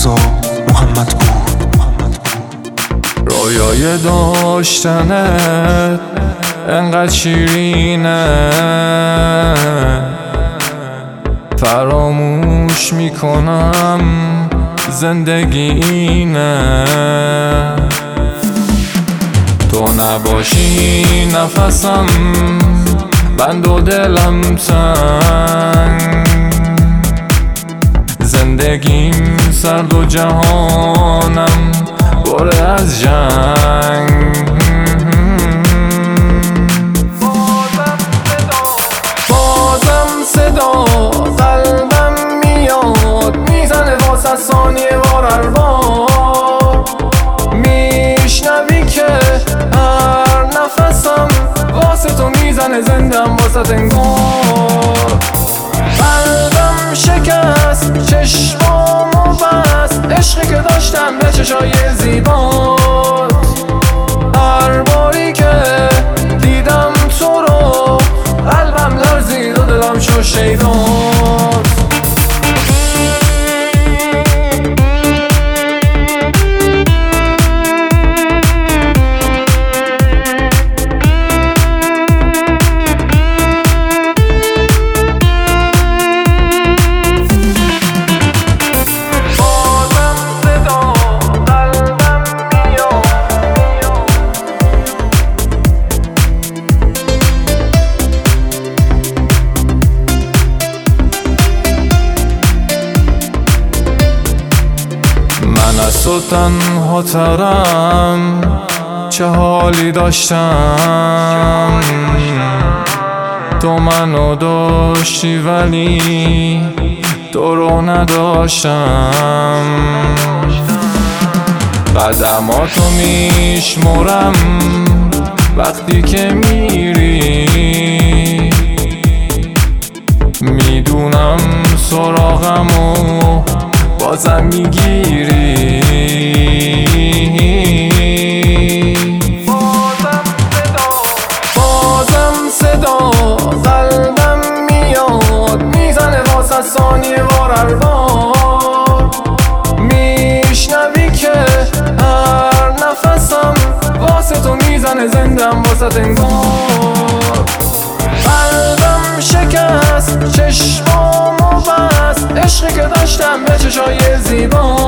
رضا محمدپور. رویای داشتنت انقدر شیرینه، فراموش میکنم زندگی اینه. تو نباشی نفسم بند و دلم تنگ، زندگیم سرد و جهانم بره از جنگ. بازم صدا قلبم میاد، میزنه واسه ثانیه وار هر بار. میشنوی که هر نفسم واسه تو میزنه، زندم واسه تنگار. قلبم شکست، چشمامو بست، عشقی که داشتم به چشای زیبات. هر باری که دیدم تو رو قلبم لرزید و دلم شد شیدات. من از تو تنها ترم، چه حالی داشتم. تو منو داشتی ولی تو رو نداشتم. قدماتو میشمرم وقتی که میری، میدونم سراغمو بازم میگیری. بازم صدا قلبم میاد، میزنه واسه ثانیه وار هر بار. میشنوی که هر نفسم واسه تو میزنه، زندم واسه تنگار. قلبم شکست، چشمامو بست، عشقی که داشتم به چشای زیبا.